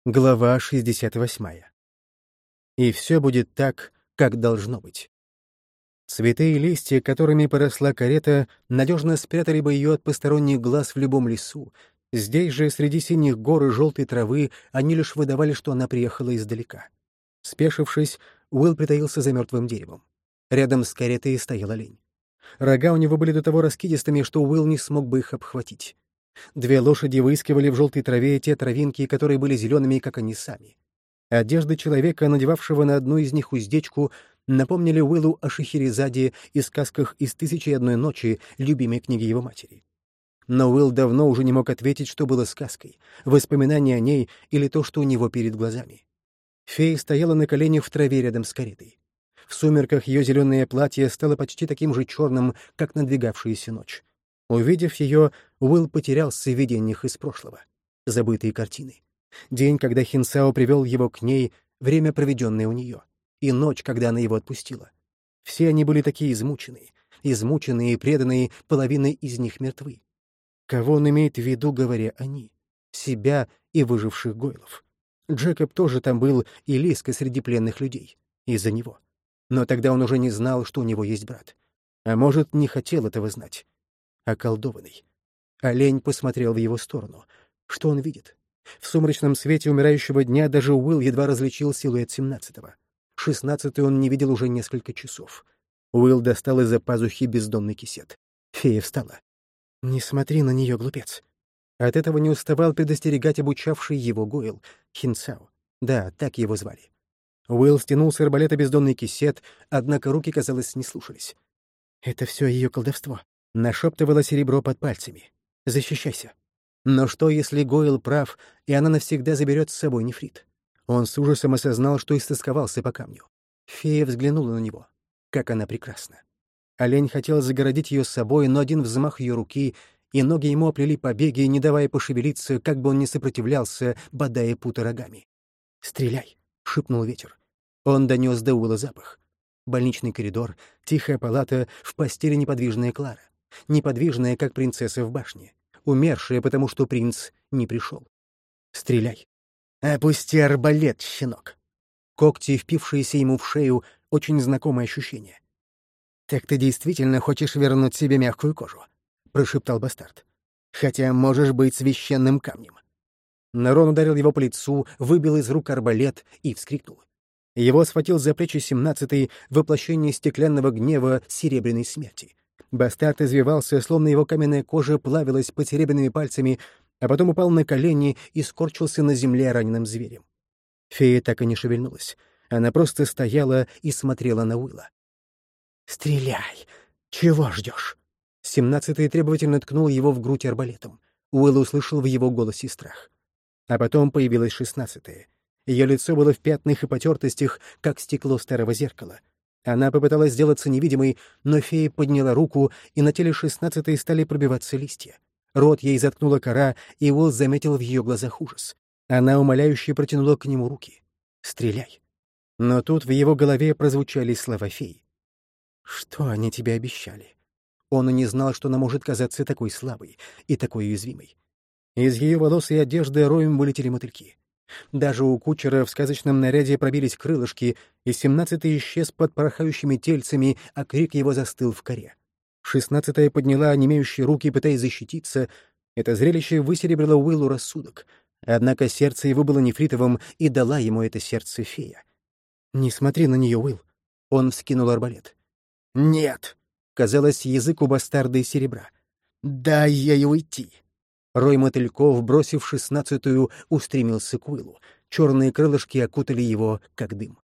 Глава 68. И все будет так, как должно быть. Цветы и листья, которыми поросла карета, надежно спрятали бы ее от посторонних глаз в любом лесу. Здесь же, среди синих гор и желтой травы, они лишь выдавали, что она приехала издалека. Спешившись, Уилл притаился за мертвым деревом. Рядом с каретой стоял олень. Рога у него были до того раскидистыми, что Уилл не смог бы их обхватить. Две лошади выискивали в желтой траве те травинки, которые были зелеными, как они сами. Одежды человека, надевавшего на одну из них уздечку, напомнили Уиллу о Шехерезаде и сказках из «Тысячи и одной ночи», любимой книги его матери. Но Уилл давно уже не мог ответить, что было сказкой, воспоминание о ней или то, что у него перед глазами. Фея стояла на коленях в траве рядом с каретой. В сумерках ее зеленое платье стало почти таким же черным, как надвигавшаяся ночь. Увидев ее, Уилл потерялся в видениях из прошлого. Забытые картины. День, когда Хинсао привел его к ней, время, проведенное у нее. И ночь, когда она его отпустила. Все они были такие измученные и преданные, половина из них мертвы. Кого он имеет в виду, говоря «они»? Себя и выживших Гойлов. Джекоб тоже там был, и Лиска среди пленных людей. Из-за него. Но тогда он уже не знал, что у него есть брат. А может, не хотел этого знать. Околдованный. Олень посмотрел в его сторону. Что он видит? В сумрачном свете умирающего дня даже Уилл едва различил силуэт 17-го. 16-й он не видел уже несколько часов. Уилл достал из-за пазухи бездонный кисет. Фея встала. «Не смотри на нее, глупец». От этого не уставал предостерегать обучавший его Гойл, Хинсао. Да, так его звали. Уилл стянул с арбалета бездонный кисет, однако руки, казалось, не слушались. «Это все ее колдовство», — нашептывало серебро под пальцами. «Защищайся». Но что, если Гойл прав, и она навсегда заберет с собой нефрит? Он с ужасом осознал, что истосковался по камню. Фея взглянула на него. Как она прекрасна. Олень хотел загородить ее с собой, но один взмах ее руки, и ноги ему оплели побеги, не давая пошевелиться, как бы он ни сопротивлялся, бодая путы рогами. «Стреляй!» — шепнул ветер. Он донес до Уилла запах. Больничный коридор, тихая палата, в постели неподвижная Клара. Неподвижная, как принцесса в башне. Умершая, потому что принц не пришел. «Стреляй!» «Опусти арбалет, щенок!» Когти, впившиеся ему в шею, очень знакомое ощущение. «Так ты действительно хочешь вернуть себе мягкую кожу?» — прошептал бастард. «Хотя можешь быть священным камнем». Нарон ударил его по лицу, выбил из рук арбалет и вскрикнул. Его схватил за плечи 17-й, воплощение стеклянного гнева серебряной смерти. Бастард извивался, словно его каменная кожа плавилась под серебряными пальцами, а потом упал на колени и скорчился на земле раненым зверем. Фея так и не шевельнулась. Она просто стояла и смотрела на Уилла. «Стреляй! Чего ждешь?» 17-й требовательно ткнул его в грудь арбалетом. Уилл услышал в его голосе страх. А потом появилась 16-я. Ее лицо было в пятнах и потертостях, как стекло старого зеркала. Она попыталась сделаться невидимой, но фея подняла руку, и на теле 16-й стали пробиваться листья. Рот ей заткнула кора, и Уилл заметил в ее глазах ужас. Она умоляюще протянула к нему руки. «Стреляй!» Но тут в его голове прозвучали слова феи. «Что они тебе обещали?» Он и не знал, что она может казаться такой слабой и такой уязвимой. Из ее волос и одежды роем вылетели мотыльки. Даже у кучера в сказочном наряде пробились крылышки, и 17-й исчез под порхающими тельцами, а крик его застыл в коре. 16-я подняла онемеющие руки, пытаясь защититься. Это зрелище высеребрило Уиллу рассудок. Однако сердце его было нефритовым, и дала ему это сердце фея. «Не смотри на нее, Уилл!» Он вскинул арбалет. «Нет!» — казалось, язык у бастарда из серебра. «Дай ей уйти!» Рой мотыльков, бросив 16-ю, устремился к Уиллу. Черные крылышки окутали его, как дым.